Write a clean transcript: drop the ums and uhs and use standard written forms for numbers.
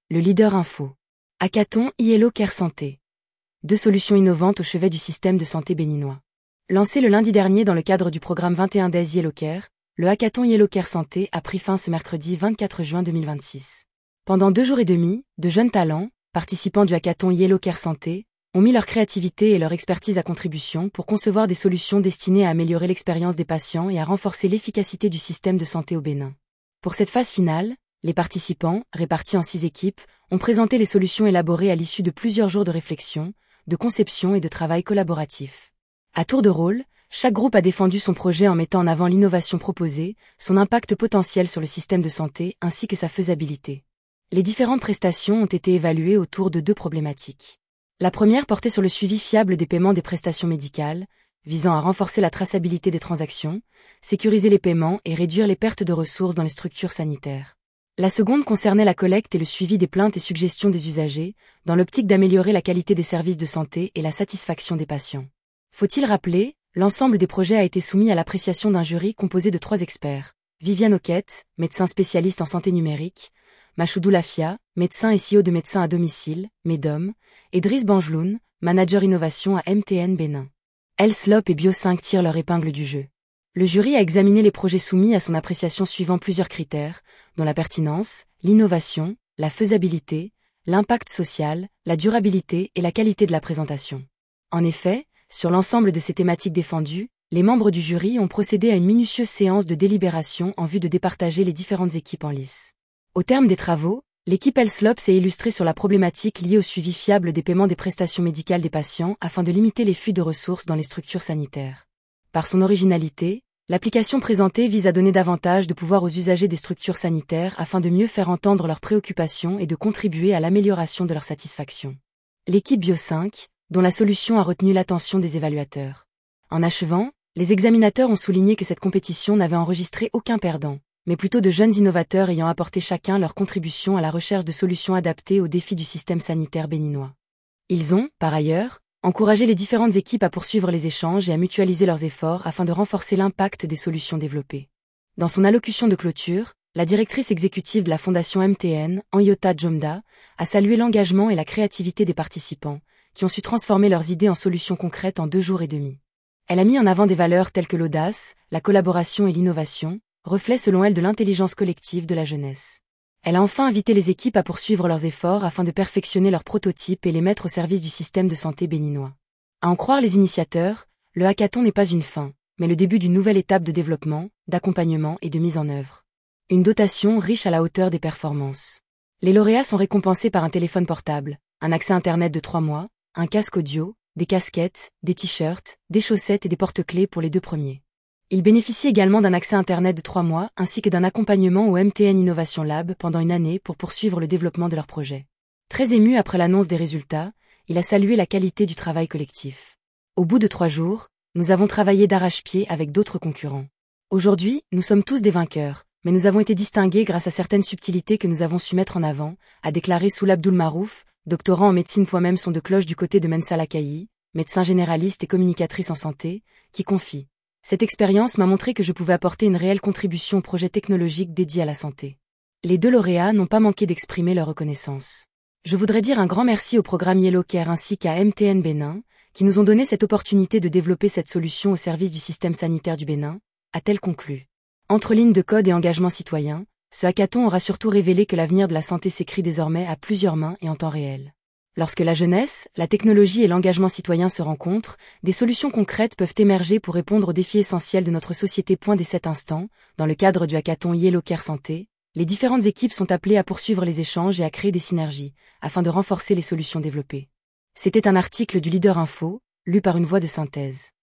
Le leader info. Hackathon Yellow Care Santé. 2 solutions innovantes au chevet du système de santé béninois. Lancé le lundi dernier dans le cadre du programme 21 Days Yellow Care, le hackathon Yellow Care Santé a pris fin ce mercredi 24 juin 2026. Pendant 2 jours et demi, de jeunes talents, participants du hackathon Yellow Care Santé, ont mis leur créativité et leur expertise à contribution pour concevoir des solutions destinées à améliorer l'expérience des patients et à renforcer l'efficacité du système de santé au Bénin. Pour cette phase finale, les participants, répartis en 6 équipes, ont présenté les solutions élaborées à l'issue de plusieurs jours de réflexion, de conception et de travail collaboratif. À tour de rôle, chaque groupe a défendu son projet en mettant en avant l'innovation proposée, son impact potentiel sur le système de santé ainsi que sa faisabilité. Les différentes prestations ont été évaluées autour de 2 problématiques. La première portait sur le suivi fiable des paiements des prestations médicales, visant à renforcer la traçabilité des transactions, sécuriser les paiements et réduire les pertes de ressources dans les structures sanitaires. La seconde concernait la collecte et le suivi des plaintes et suggestions des usagers, dans l'optique d'améliorer la qualité des services de santé et la satisfaction des patients. Faut-il rappeler, l'ensemble des projets a été soumis à l'appréciation d'un jury composé de 3 experts. Viviane Oquette, médecin spécialiste en santé numérique, Machoudou Lafia, médecin et CEO de Médecins à domicile, MEDOM, et Driss Bangeloun, manager innovation à MTN Bénin. Health et Bio5 tirent leur épingle du jeu. Le jury a examiné les projets soumis à son appréciation suivant plusieurs critères, dont la pertinence, l'innovation, la faisabilité, l'impact social, la durabilité et la qualité de la présentation. En effet, sur l'ensemble de ces thématiques défendues, les membres du jury ont procédé à une minutieuse séance de délibération en vue de départager les différentes équipes en lice. Au terme des travaux, l'équipe Health s'est illustrée sur la problématique liée au suivi fiable des paiements des prestations médicales des patients afin de limiter les fuites de ressources dans les structures sanitaires. Par son originalité, l'application présentée vise à donner davantage de pouvoir aux usagers des structures sanitaires afin de mieux faire entendre leurs préoccupations et de contribuer à l'amélioration de leur satisfaction. L'équipe Bio5, dont la solution a retenu l'attention des évaluateurs. En achevant, les examinateurs ont souligné que cette compétition n'avait enregistré aucun perdant, mais plutôt de jeunes innovateurs ayant apporté chacun leur contribution à la recherche de solutions adaptées aux défis du système sanitaire béninois. Ils ont, par ailleurs, encouragé les différentes équipes à poursuivre les échanges et à mutualiser leurs efforts afin de renforcer l'impact des solutions développées. Dans son allocution de clôture, la directrice exécutive de la fondation MTN, Anyota Djomda, a salué l'engagement et la créativité des participants, qui ont su transformer leurs idées en solutions concrètes en 2 jours et demi. Elle a mis en avant des valeurs telles que l'audace, la collaboration et l'innovation, reflet selon elle de l'intelligence collective de la jeunesse. Elle a enfin invité les équipes à poursuivre leurs efforts afin de perfectionner leurs prototypes et les mettre au service du système de santé béninois. À en croire les initiateurs, le hackathon n'est pas une fin, mais le début d'une nouvelle étape de développement, d'accompagnement et de mise en œuvre. Une dotation riche à la hauteur des performances. Les lauréats sont récompensés par un téléphone portable, un accès Internet de 3 mois, un casque audio, des casquettes, des t-shirts, des chaussettes et des porte-clés pour les 2 premiers. Ils bénéficient également d'un accès Internet de 3 mois ainsi que d'un accompagnement au MTN Innovation Lab pendant 1 année pour poursuivre le développement de leur projet. Très ému après l'annonce des résultats, il a salué la qualité du travail collectif. Au bout de 3 jours, nous avons travaillé d'arrache-pied avec d'autres concurrents. Aujourd'hui, nous sommes tous des vainqueurs, mais nous avons été distingués grâce à certaines subtilités que nous avons su mettre en avant, a déclaré Soul Abdul Marouf, doctorant en médecine. Même son de cloche du côté de Mensa Lakayi, médecin généraliste et communicatrice en santé, qui confie. Cette expérience m'a montré que je pouvais apporter une réelle contribution au projet technologique dédié à la santé. Les 2 lauréats n'ont pas manqué d'exprimer leur reconnaissance. Je voudrais dire un grand merci au programme Yellow Care ainsi qu'à MTN Bénin, qui nous ont donné cette opportunité de développer cette solution au service du système sanitaire du Bénin, a-t-elle conclu. Entre lignes de code et engagement citoyen, ce hackathon aura surtout révélé que l'avenir de la santé s'écrit désormais à plusieurs mains et en temps réel. Lorsque la jeunesse, la technologie et l'engagement citoyen se rencontrent, des solutions concrètes peuvent émerger pour répondre aux défis essentiels de notre société. Dès cet instant, dans le cadre du hackathon Yellow Care Santé, les différentes équipes sont appelées à poursuivre les échanges et à créer des synergies, afin de renforcer les solutions développées. C'était un article du Leader Info, lu par une voix de synthèse.